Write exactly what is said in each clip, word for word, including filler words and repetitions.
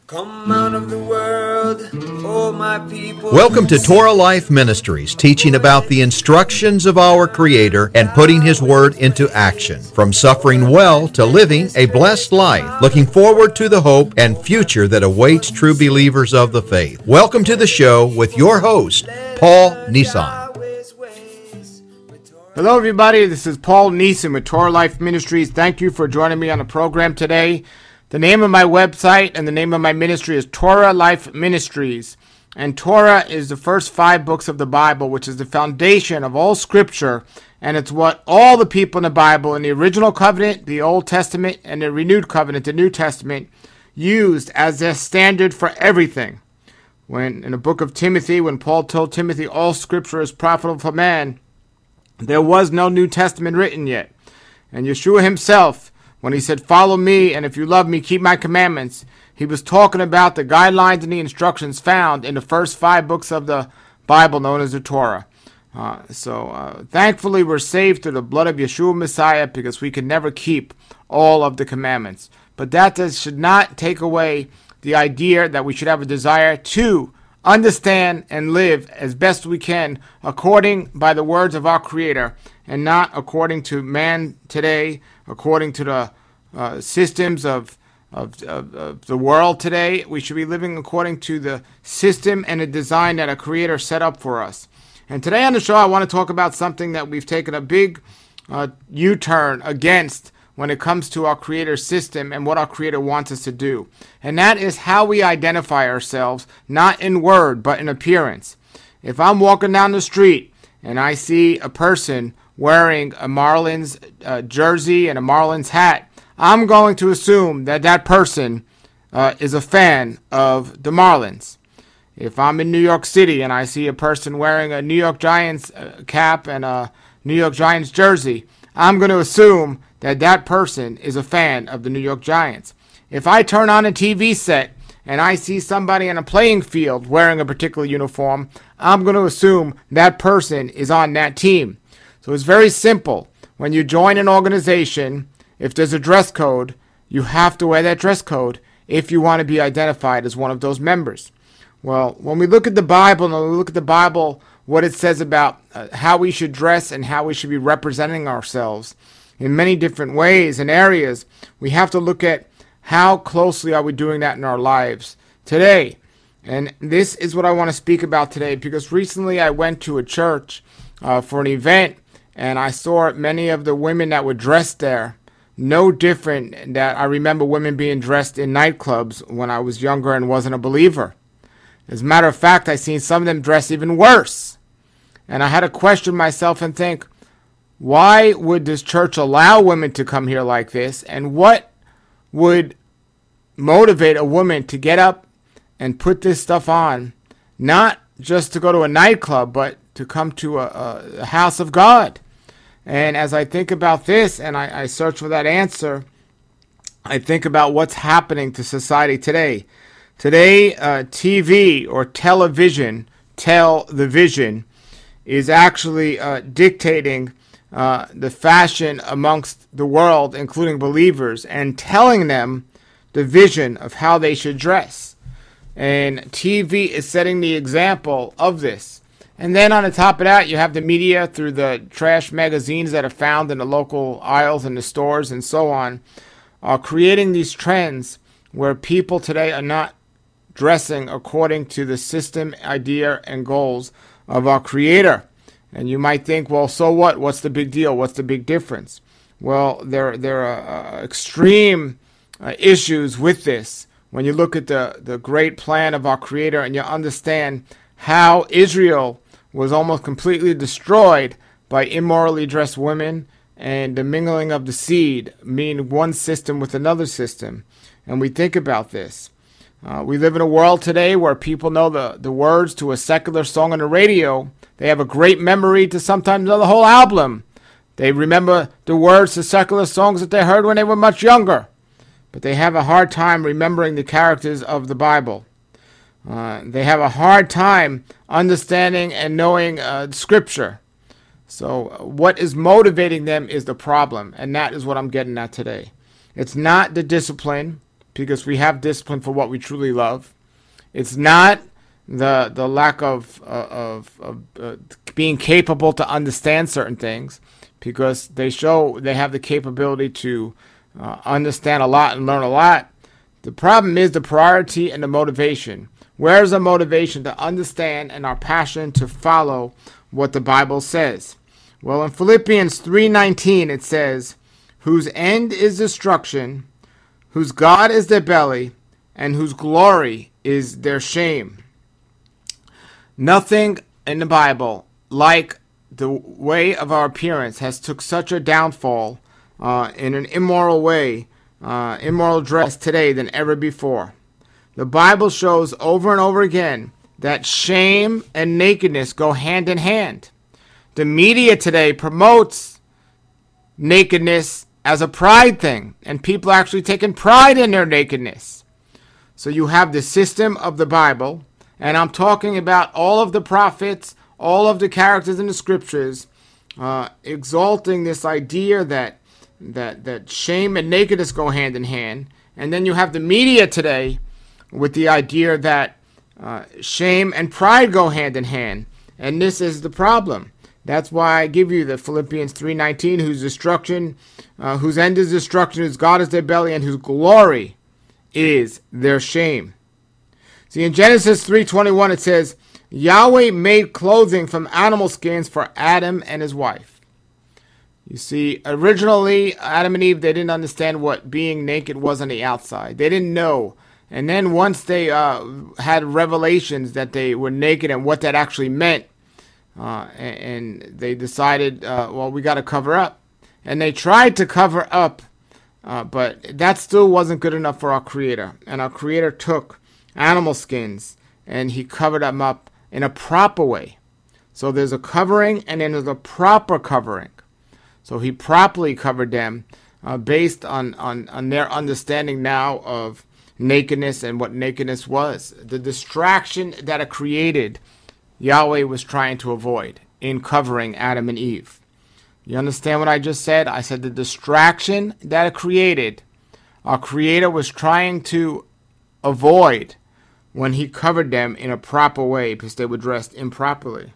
Come out of the world, oh my people. Welcome to Torah Life Ministries, teaching about the instructions of our Creator and putting His Word into action. From suffering well to living a blessed life, looking forward to the hope and future that awaits true believers of the faith. Welcome to the show with your host, Paul Nissan. Hello everybody, this is Paul Neeson with Torah Life Ministries. Thank you for joining me on the program today. The name of my website and the name of my ministry is Torah Life Ministries. And Torah is the first five books of the Bible, which is the foundation of all scripture. And it's what all the people in the Bible, in the original covenant, the Old Testament, and the renewed covenant, the New Testament, used as their standard for everything. When in the book of Timothy, when Paul told Timothy all scripture is profitable for man, there was no New Testament written yet. And Yeshua himself, when he said, follow me, and if you love me, keep my commandments, he was talking about the guidelines and the instructions found in the first five books of the Bible known as the Torah. Uh, so uh, thankfully we're saved through the blood of Yeshua Messiah because we can never keep all of the commandments. But that does, should not take away the idea that we should have a desire to understand and live as best we can according by the words of our Creator and not according to man today, according to the uh, systems of, of, of, of the world today. We should be living according to the system and the design that a Creator set up for us. And today on the show, I want to talk about something that we've taken a big uh, U-turn against when it comes to our Creator's system and what our Creator wants us to do. And that is how we identify ourselves, not in word, but in appearance. If I'm walking down the street and I see a person wearing a Marlins uh, jersey and a Marlins hat, I'm going to assume that that person uh, is a fan of the Marlins. If I'm in New York City and I see a person wearing a New York Giants uh, cap and a New York Giants jersey, I'm going to assume that that person is a fan of the New York Giants. If I turn on a T V set and I see somebody on a playing field wearing a particular uniform, I'm going to assume that person is on that team. So it's very simple. When you join an organization, if there's a dress code, you have to wear that dress code if you want to be identified as one of those members. Well, when we look at the Bible, and we look at the Bible, what it says about uh, how we should dress and how we should be representing ourselves in many different ways and areas, we have to look at how closely are we doing that in our lives today. And this is what I want to speak about today, because recently I went to a church uh, for an event, and I saw many of the women that were dressed there no different that I remember women being dressed in nightclubs when I was younger and wasn't a believer. As a matter of fact, I seen some of them dressed even worse. And I had to question myself and think, why would this church allow women to come here like this? And what would motivate a woman to get up and put this stuff on, not just to go to a nightclub, but to come to a, a house of God? And as I think about this and I, I search for that answer, I think about what's happening to society today. Today, uh, T V or television, tell the vision, is actually uh, dictating uh, the fashion amongst the world, including believers, and telling them the vision of how they should dress. And T V is setting the example of this. And then on the top of that, you have the media through the trash magazines that are found in the local aisles and the stores and so on, are creating these trends where people today are not dressing according to the system, idea, and goals of our Creator. And you might think, well, so what? What's the big deal? What's the big difference? Well, there, there are uh, extreme uh, issues with this when you look at the, the great plan of our Creator and you understand how Israel was almost completely destroyed by immorally dressed women and the mingling of the seed, meaning one system with another system. And we think about this. Uh, we live in a world today where people know the, the words to a secular song on the radio. They have a great memory to sometimes know the whole album. They remember the words to secular songs that they heard when they were much younger. But they have a hard time remembering the characters of the Bible. Uh, they have a hard time understanding and knowing uh, Scripture. So what is motivating them is the problem, and that is what I'm getting at today. It's not the discipline. because we have discipline for what we truly love. It's not the the lack of uh, of, of uh, being capable to understand certain things, because they show they have the capability to uh, understand a lot and learn a lot. The problem is the priority and the motivation. Where's the motivation to understand and our passion to follow what the Bible says? Well, in Philippians three nineteen it says, whose end is destruction, whose God is their belly, and whose glory is their shame. Nothing in the Bible like the way of our appearance has took such a downfall uh, in an immoral way, uh, immoral dress today than ever before. The Bible shows over and over again that shame and nakedness go hand in hand. The media today promotes nakedness as a pride thing, and people are actually taking pride in their nakedness. So you have the system of the Bible, and I'm talking about all of the prophets, all of the characters in the scriptures, uh, exalting this idea that that that shame and nakedness go hand in hand. And then you have the media today with the idea that uh, shame and pride go hand in hand. And this is the problem. That's why I give you the Philippians three nineteen, whose destruction, uh, whose end is destruction, whose God is their belly, and whose glory is their shame. See, in Genesis three twenty-one it says, Yahweh made clothing from animal skins for Adam and his wife. You see, originally, Adam and Eve, they didn't understand what being naked was on the outside. They didn't know. And then once they uh, had revelations that they were naked and what that actually meant, uh, and, and they decided, uh, well, we got to cover up. And they tried to cover up, uh, but that still wasn't good enough for our Creator. And our Creator took animal skins and he covered them up in a proper way. So there's a covering and then there's a proper covering. So he properly covered them uh, based on, on, on their understanding now of nakedness and what nakedness was. The distraction that it created, Yahweh was trying to avoid in covering Adam and Eve. You understand what I just said? I said the distraction that it created, our Creator was trying to avoid when he covered them in a proper way because they were dressed improperly.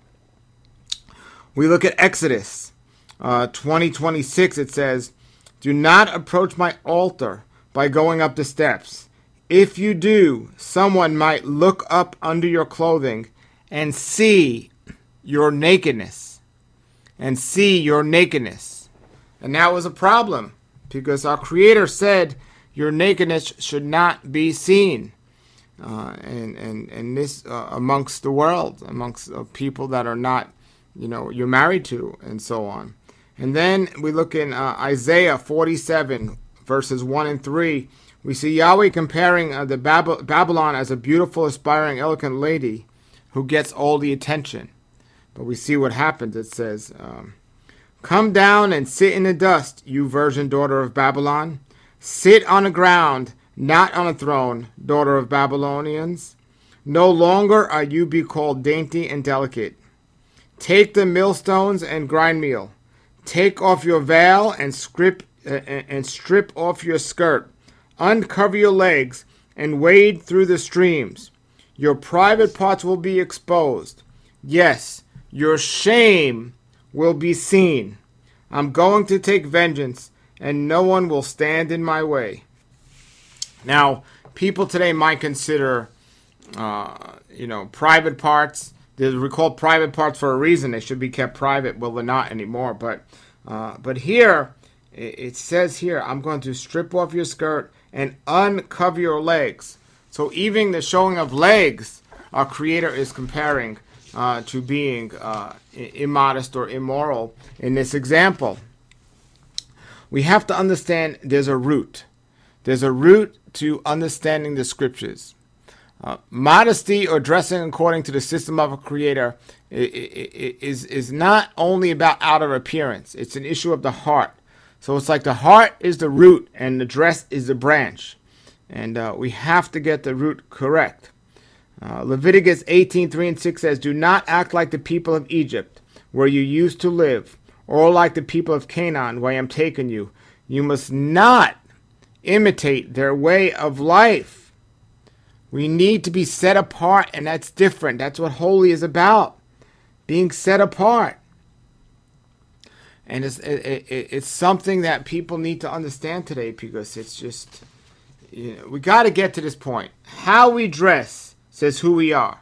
We look at Exodus uh, twenty twenty-six. It says, do not approach my altar by going up the steps. If you do, someone might look up under your clothing and see your nakedness. And see your nakedness. And that was a problem because our Creator said your nakedness should not be seen. Uh, and, and, and this uh, amongst the world, amongst uh, people that are not, you know, you're married to, and so on. And then we look in uh, Isaiah forty-seven, verses one and three. We see Yahweh comparing uh, the Bab- Babylon as a beautiful, aspiring, elegant lady who gets all the attention. But we see what happens. It says, um, come down and sit in the dust, you virgin daughter of Babylon. Sit on the ground, not on a throne, daughter of Babylonians. No longer are you be called dainty and delicate. Take the millstones and grind meal. Take off your veil and strip, uh, and strip off your skirt. Uncover your legs and wade through the streams. Your private parts will be exposed. Yes, your shame will be seen. I'm going to take vengeance, and no one will stand in my way. Now, people today might consider, uh, you know, private parts. They're called private parts for a reason. They should be kept private. Well, they're not anymore. But, uh, but here, it says here, I'm going to strip off your skirt and uncover your legs. So even the showing of legs, our Creator is comparing uh, to being uh, immodest or immoral in this example. We have to understand there's a root. There's a root to understanding the scriptures. Uh, modesty or dressing according to the system of a Creator is, is not only about outer appearance. It's an issue of the heart. So it's like the heart is the root and the dress is the branch. And uh, we have to get the root correct. Uh, Leviticus eighteen, three and six says, do not act like the people of Egypt, where you used to live, or like the people of Canaan, where I am taking you. You must not imitate their way of life. We need to be set apart, and that's different. That's what holy is about, being set apart. And it's, it, it, it's something that people need to understand today, because it's just, you know, we got to get to this point. How we dress says who we are.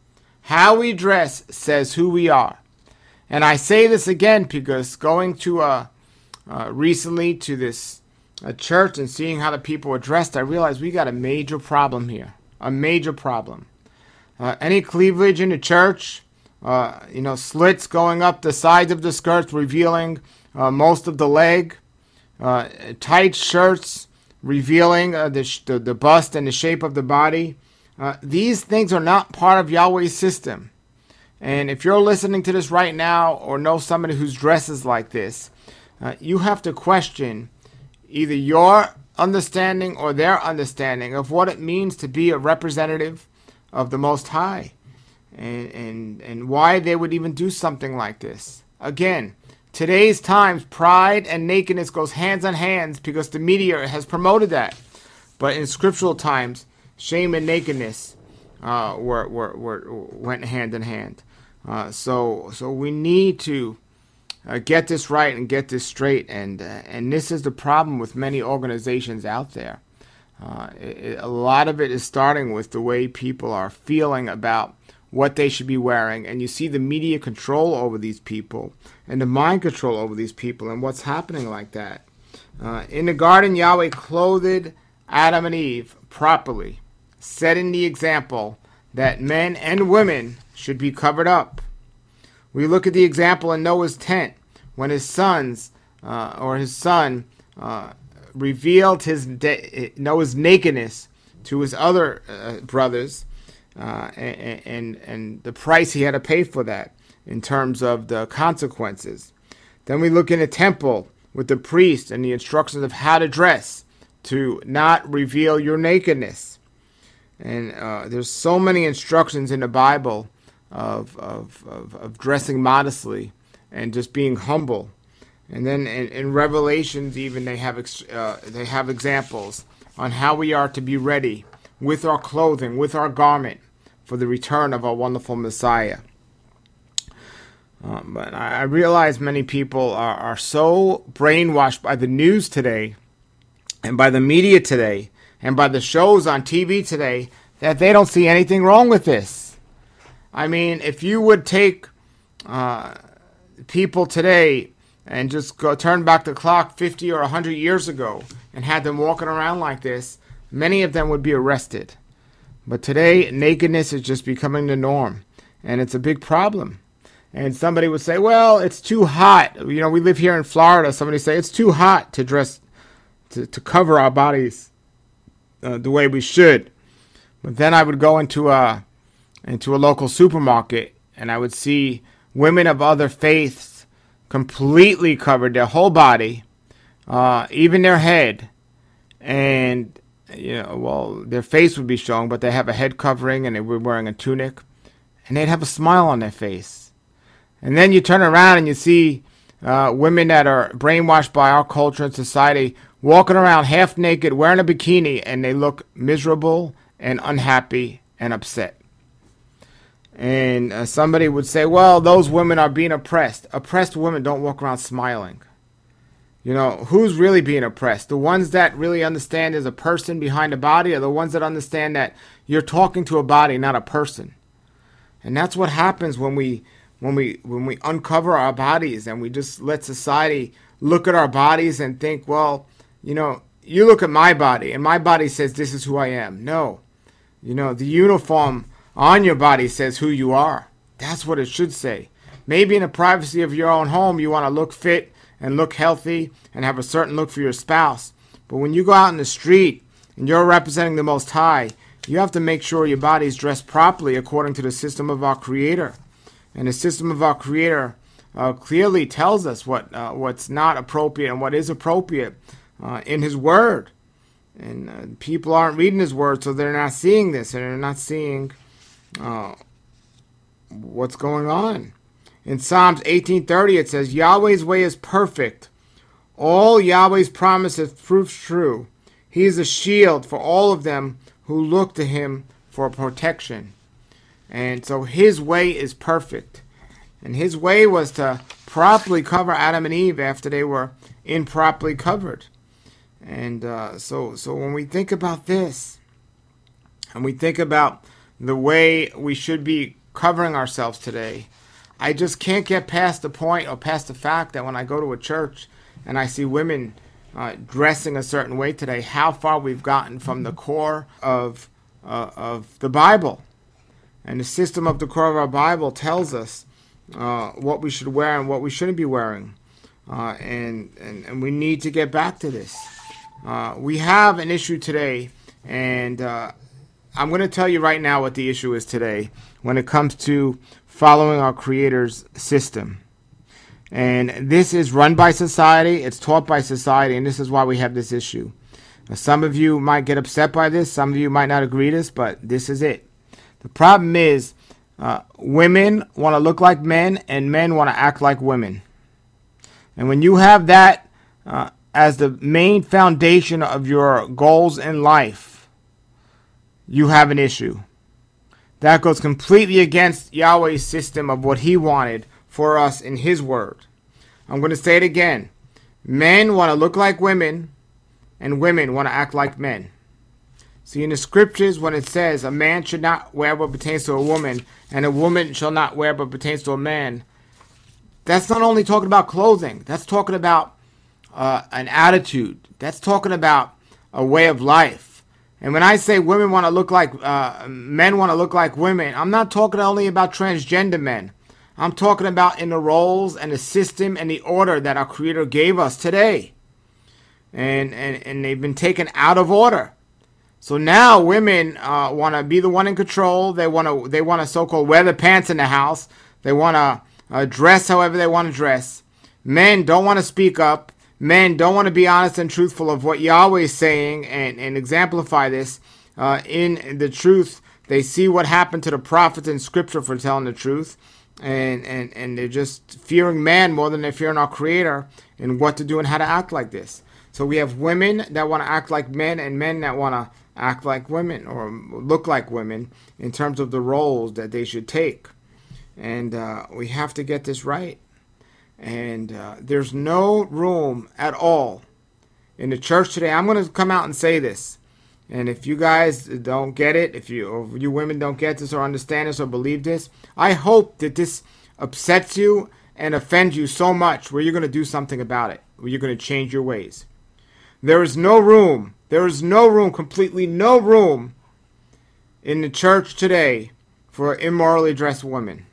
How we dress says who we are. And I say this again because going to uh, uh, recently to this uh, church and seeing how the people were dressed, I realized we got a major problem here. A major problem. Uh, any cleavage in the church, uh, you know, slits going up the sides of the skirts, revealing uh, most of the leg, uh, tight shirts, revealing uh, the, sh- the the bust and the shape of the body. Uh, these things are not part of Yahweh's system. And if you're listening to this right now or know somebody who's dresses like this, uh, you have to question either your understanding or their understanding of what it means to be a representative of the Most High, and, and, and why they would even do something like this. Again, today's times, pride and nakedness goes hands on hands because the media has promoted that. But in scriptural times, shame and nakedness uh, were, were, were went hand in hand. Uh, so so we need to uh, get this right and get this straight. And uh, and this is the problem with many organizations out there. Uh, it, a lot of it is starting with the way people are feeling about what they should be wearing. And you see the media control over these people and the mind control over these people and what's happening like that. Uh, in the garden, Yahweh clothed Adam and Eve properly, setting the example that men and women should be covered up. We look at the example in Noah's tent when his sons uh, or his son uh, revealed his de- Noah's nakedness to his other uh, brothers, uh, and, and and the price he had to pay for that in terms of the consequences. Then we look in the temple with the priest and the instructions of how to dress to not reveal your nakedness. And uh, there's so many instructions in the Bible of, of, of, of dressing modestly and just being humble. And then in, in Revelations even they have ex- uh, they have examples on how we are to be ready with our clothing, with our garment for the return of our wonderful Messiah. Um, but I, I realize many people are, are so brainwashed by the news today and by the media today and by the shows on T V today that they don't see anything wrong with this. I mean, if you would take uh, people today and just go turn back the clock fifty or one hundred years ago and had them walking around like this, many of them would be arrested. But today, nakedness is just becoming the norm, and it's a big problem. And somebody would say, well, it's too hot. You know, we live here in Florida. Somebody say it's too hot to dress, to, to cover our bodies uh, the way we should. But then I would go into a, into a local supermarket, and I would see women of other faiths completely covered their whole body, uh, even their head. And, you know, well, their face would be showing, but they have a head covering and they were wearing a tunic. And they'd have a smile on their face. And then you turn around and you see uh, women that are brainwashed by our culture and society walking around half naked, wearing a bikini, and they look miserable and unhappy and upset. And uh, somebody would say, well, those women are being oppressed. Oppressed women don't walk around smiling. You know, who's really being oppressed? The ones that really understand there's a person behind the body, or the ones that understand that you're talking to a body, not a person? And that's what happens when we when we when we uncover our bodies and we just let society look at our bodies and think, well, you know, you look at my body and my body says this is who I am. No. You know, the uniform on your body says who you are. That's what it should say. Maybe in the privacy of your own home you want to look fit and look healthy and have a certain look for your spouse. But when you go out in the street and you're representing the Most High, you have to make sure your body is dressed properly according to the system of our Creator. And the system of our Creator uh, clearly tells us what uh, what's not appropriate and what is appropriate uh, in His Word. And uh, people aren't reading His Word, so they're not seeing this, and they're not seeing uh, what's going on. In Psalms eighteen thirty, it says, Yahweh's way is perfect. All Yahweh's promises prove true. He is a shield for all of them who look to him for protection. And so his way is perfect. And his way was to properly cover Adam and Eve after they were improperly covered. And uh, so, so when we think about this, and we think about the way we should be covering ourselves today, I just can't get past the point or past the fact that when I go to a church and I see women uh, dressing a certain way today, how far we've gotten from the core of uh, of the Bible. And the system of the core of our Bible tells us uh, what we should wear and what we shouldn't be wearing. Uh, and, and, and we need to get back to this. Uh, we have an issue today, and uh, I'm going to tell you right now what the issue is today when it comes to following our Creator's system. And this is run by society, it's taught by society, and this is why we have this issue. Now, some of you might get upset by this, some of you might not agree with this, but this is it. The problem is uh, women want to look like men, and men want to act like women. And when you have that uh, as the main foundation of your goals in life, you have an issue. That goes completely against Yahweh's system of what he wanted for us in his word. I'm going to say it again. Men want to look like women, and women want to act like men. See, in the scriptures, when it says a man should not wear what pertains to a woman, and a woman shall not wear what pertains to a man, that's not only talking about clothing. That's talking about uh, an attitude. That's talking about a way of life. And when I say women want to look like, uh, men want to look like women, I'm not talking only about transgender men. I'm talking about in the roles and the system and the order that our Creator gave us today. And, and, and they've been taken out of order. So now women uh, want to be the one in control. They want to they want to so-called wear the pants in the house. They want to uh, dress however they want to dress. Men don't want to speak up. Men don't want to be honest and truthful of what Yahweh is saying and, and exemplify this uh, in the truth. They see what happened to the prophets in Scripture for telling the truth. And, and, and they're just fearing man more than they're fearing our Creator and what to do and how to act like this. So we have women that want to act like men and men that want to act like women or look like women in terms of the roles that they should take. And uh, we have to get this right. And uh, there's no room at all in the church today. I'm going to come out and say this. And if you guys don't get it, if you or you women don't get this or understand this or believe this, I hope that this upsets you and offends you so much where you're going to do something about it, where you're going to change your ways. There is no room, there is no room, completely no room in the church today for immorally dressed women.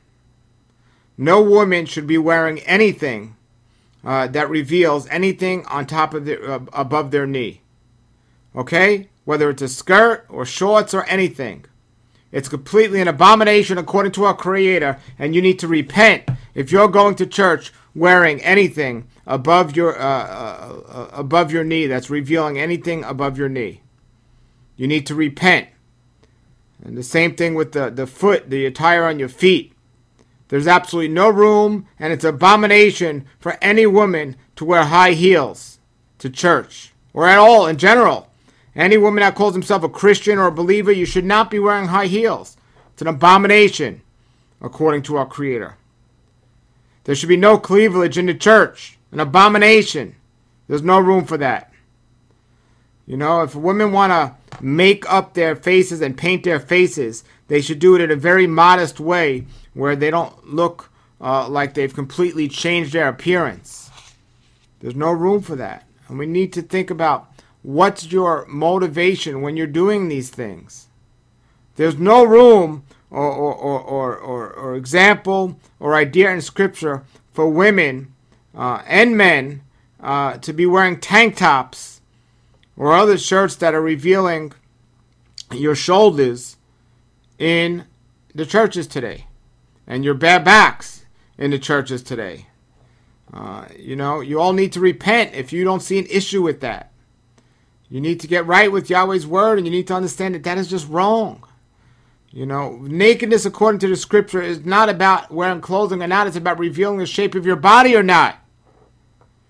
No woman should be wearing anything uh, that reveals anything on top of their, uh, above their knee. Okay? Whether it's a skirt or shorts or anything. It's completely an abomination according to our Creator, and you need to repent if you're going to church wearing anything above your uh, uh, uh, above your knee that's revealing anything above your knee. You need to repent. And the same thing with the, the foot, the attire on your feet. There's absolutely no room, and it's an abomination for any woman to wear high heels to church or at all in general. Any woman that calls himself a Christian or a believer, you should not be wearing high heels. It's an abomination, according to our Creator. There should be no cleavage in the church. An abomination. There's no room for that. You know, if women want to make up their faces and paint their faces, they should do it in a very modest way where they don't look uh, like they've completely changed their appearance. There's no room for that. And we need to think about what's your motivation when you're doing these things. There's no room or, or, or, or, or, or example or idea in Scripture for women uh, and men uh, to be wearing tank tops or other shirts that are revealing your shoulders in the churches today and your bare backs in the churches today. Uh, you know, you all need to repent if you don't see an issue with that. You need to get right with Yahweh's word, and you need to understand that that is just wrong. You know, nakedness according to the Scripture is not about wearing clothing or not. It's about revealing the shape of your body or not.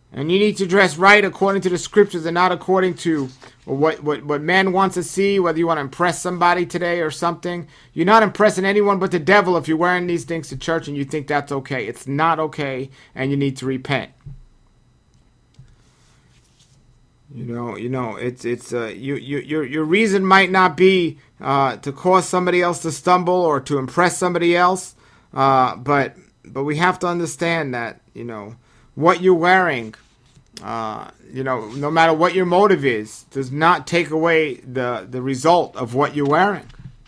And you need to dress right according to the scriptures and not according to what, what, what man wants to see, whether you want to impress somebody today or something. You're not impressing anyone but the devil if you're wearing these things to church and you think that's okay. It's not okay, and you need to repent. You know, you know, it's it's uh, you, you your your reason might not be uh, to cause somebody else to stumble or to impress somebody else, uh, but but we have to understand that, you know, what you're wearing, uh, you know, no matter what your motive is, does not take away the the result of what you're wearing.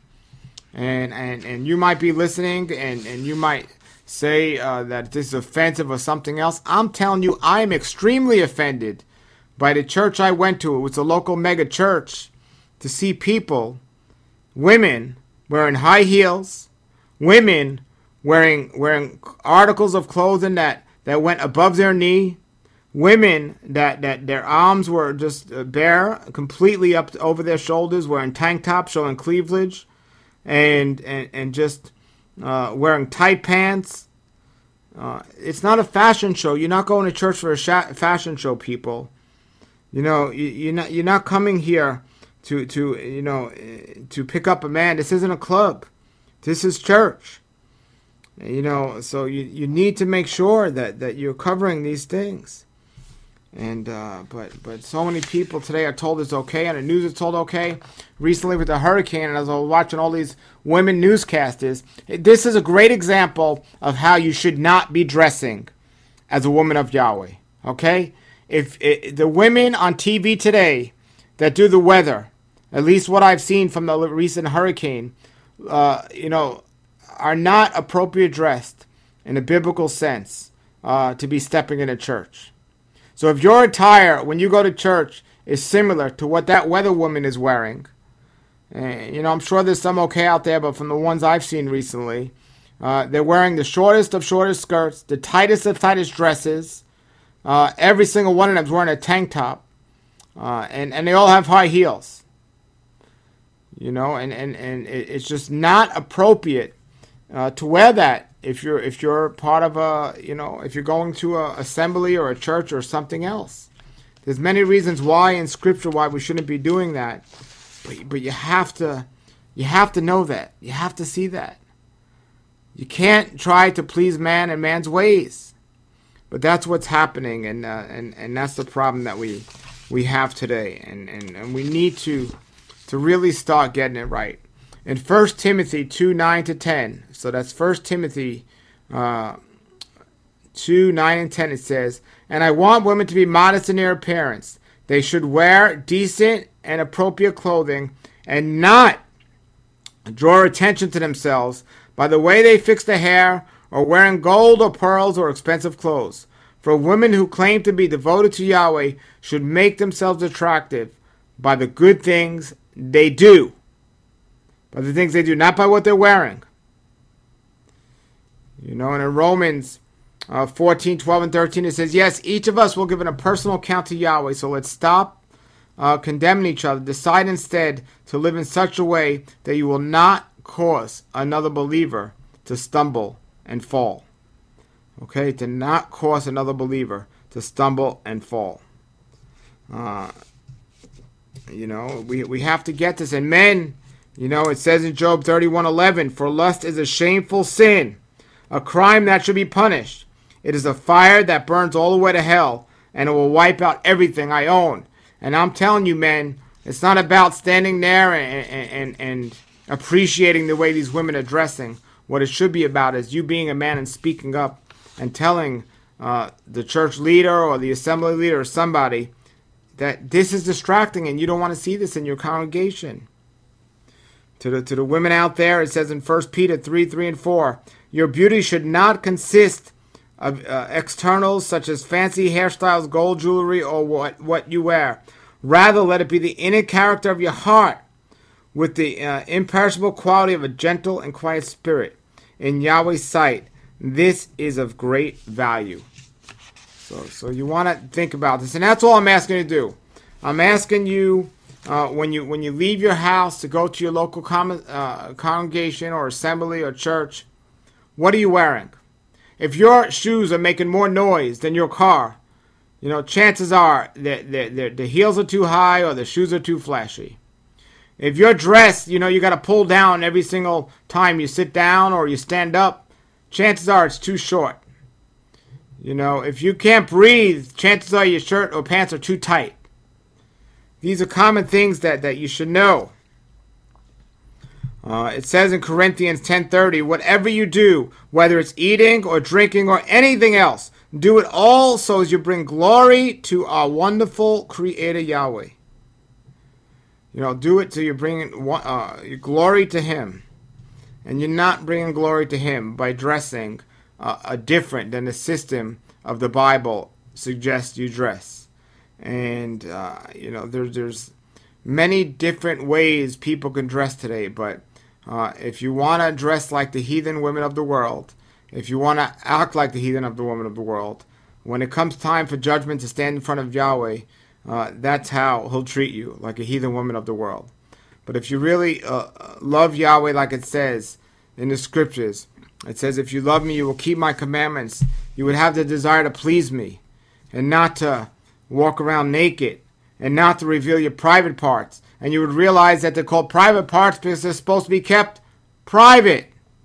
And and and you might be listening, and and you might say uh, that this is offensive or something else. I'm telling you, I'm extremely offended by the church I went to. It was a local mega church, to see people, women wearing high heels, women wearing wearing articles of clothing that, that went above their knee, women that, that their arms were just bare, completely up over their shoulders, wearing tank tops showing cleavage, and and, and just uh, wearing tight pants. Uh, it's not a fashion show. You're not going to church for a sh- fashion show, people. You know, you, you're not you're not coming here to to you know to pick up a man. This isn't a club. This is church. You know, so you, you need to make sure that, that you're covering these things. And uh, but but so many people today are told it's okay, and the news is told okay. Recently with the hurricane, and as I was watching all these women newscasters, this is a great example of how you should not be dressing as a woman of Yahweh. Okay. If it, the women on T V today that do the weather, at least what I've seen from the recent hurricane, uh, you know, are not appropriate dressed in a biblical sense uh, to be stepping in a church. So if your attire when you go to church is similar to what that weather woman is wearing, and, you know, I'm sure there's some okay out there, but from the ones I've seen recently, uh, they're wearing the shortest of shortest skirts, the tightest of tightest dresses. Uh, every single one of them is wearing a tank top, uh, and, and they all have high heels. You know, and, and, and it, it's just not appropriate uh, to wear that if you're if you're part of a, you know, if you're going to a assembly or a church or something else. There's many reasons why in Scripture why we shouldn't be doing that, but but you have to you have to know that. You have to see that. You can't try to please man and man's ways. But that's what's happening, and uh, and and that's the problem that we we have today, and, and, and we need to to really start getting it right. In First Timothy two nine to ten, so that's First Timothy uh, two nine and ten. It says, "And I want women to be modest in their appearance. They should wear decent and appropriate clothing, and not draw attention to themselves by the way they fix their hair, or wearing gold or pearls or expensive clothes. For women who claim to be devoted to Yahweh should make themselves attractive by the good things they do." By the things they do, not by what they're wearing. You know, and in Romans uh, fourteen, twelve, and thirteen, it says, "Yes, each of us will give a personal account to Yahweh, so let's stop uh, condemning each other. Decide instead to live in such a way that you will not cause another believer to stumble and fall." Okay, to not cause another believer to stumble and fall. Uh, you know, we we have to get this. And men, you know, it says in Job thirty-one eleven, "For lust is a shameful sin, a crime that should be punished. It is a fire that burns all the way to hell, and it will wipe out everything I own." And I'm telling you, men, it's not about standing there and and, and, and appreciating the way these women are dressing. What it should be about is you being a man and speaking up and telling uh, the church leader or the assembly leader or somebody that this is distracting and you don't want to see this in your congregation. To the to the women out there, it says in First Peter three, three and four, "Your beauty should not consist of uh, externals such as fancy hairstyles, gold jewelry, or what, what you wear. Rather, let it be the inner character of your heart, with the uh, imperishable quality of a gentle and quiet spirit. In Yahweh's sight, this is of great value." So, so you want to think about this, and that's all I'm asking you to do. I'm asking you uh, when you when you leave your house to go to your local com- uh, congregation or assembly or church, what are you wearing? If your shoes are making more noise than your car, you know, chances are that the, the, the heels are too high or the shoes are too flashy. If you're dressed, you know, you got to pull down every single time you sit down or you stand up, chances are it's too short. You know, if you can't breathe, chances are your shirt or pants are too tight. These are common things that, that you should know. Uh, it says in Corinthians ten thirty, whatever you do, whether it's eating or drinking or anything else, do it all so as you bring glory to our wonderful Creator Yahweh. You know, do it so you're bringing uh, glory to Him. And you're not bringing glory to Him by dressing uh, a different than the system of the Bible suggests you dress. And, uh, you know, there, there's many different ways people can dress today. But uh, if you want to dress like the heathen women of the world, if you want to act like the heathen of the women of the world, when it comes time for judgment to stand in front of Yahweh, uh, that's how He'll treat you, like a heathen woman of the world. But if you really uh, love Yahweh like it says in the scriptures, it says, if you love me, you will keep my commandments. You would have the desire to please me and not to walk around naked and not to reveal your private parts. And you would realize that they're called private parts because they're supposed to be kept private.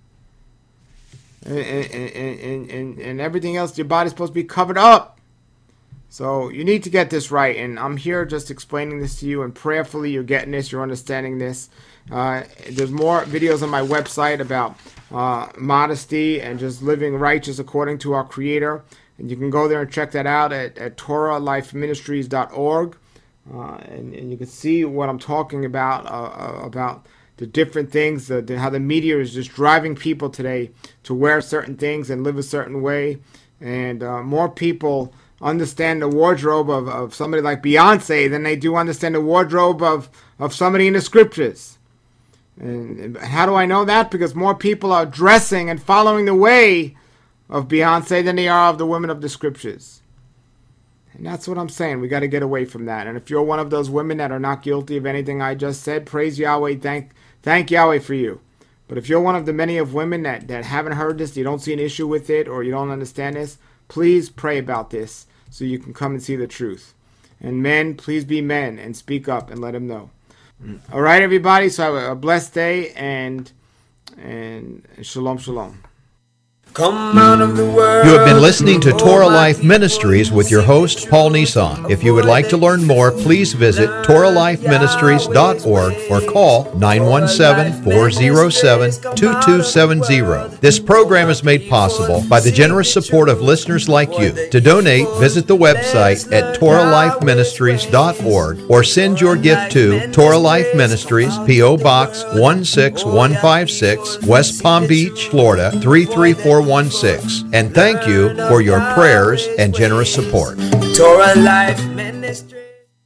And, and, and, and, and everything else, your body's supposed to be covered up. So you need to get this right. And I'm here just explaining this to you. And prayerfully, you're getting this. You're understanding this. Uh, there's more videos on my website about uh, modesty and just living righteous according to our Creator. And you can go there and check that out at, at Torah Life Ministries dot org. Uh, and, and you can see what I'm talking about, uh, uh, about the different things, uh, the, how the media is just driving people today to wear certain things and live a certain way. And uh, more people understand the wardrobe of, of somebody like Beyonce than they do understand the wardrobe of, of somebody in the scriptures. And how do I know that? Because more people are dressing and following the way of Beyonce than they are of the women of the scriptures. And that's what I'm saying. We got to get away from that. And if you're one of those women that are not guilty of anything I just said, praise Yahweh. Thank thank Yahweh for you. But if you're one of the many of women that, that haven't heard this, you don't see an issue with it, or you don't understand this, please pray about this so you can come and see the truth. And men, please be men and speak up and let them know. All right, everybody. So have a blessed day, and and shalom, shalom. Come out of the world. You have been listening to Torah Life Ministries with your host, Paul Nissan. If you would like to learn more, please visit Torah Life Ministries dot org or call nine one seven, four oh seven, two two seven zero. This program is made possible by the generous support of listeners like you. To donate, visit the website at Torah Life Ministries dot org or send your gift to Torah Life Ministries, P O Box one six one five six, West Palm Beach, Florida three three four one six. And thank you for your prayers and generous support. Torah Life Ministry.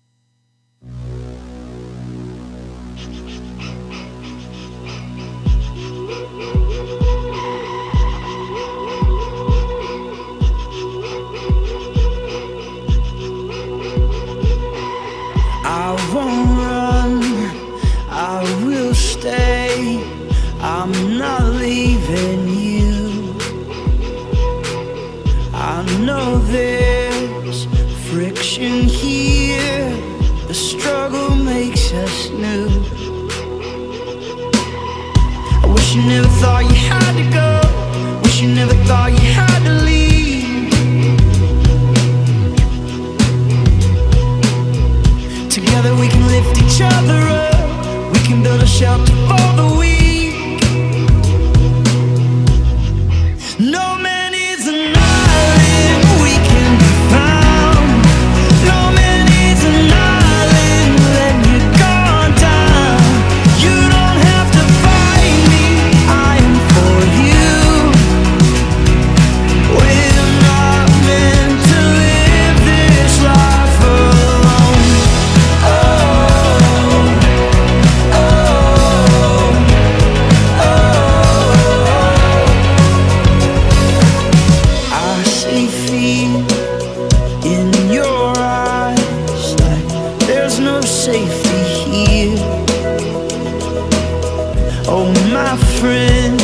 I won't run, I will stay. I'm not leaving you. I know there's friction here. The struggle makes us new. I wish you never thought you had to go. Wish you never thought you had to leave. Together we can lift each other up. We can build a shelter for the weak. No man is an island we can be found. No man is an island letting you go down. You don't have to fight me, I am for you. We're not meant to live this life alone. Oh, oh, oh. I see fear in your eyes, like there's no safety here. Oh, my friend,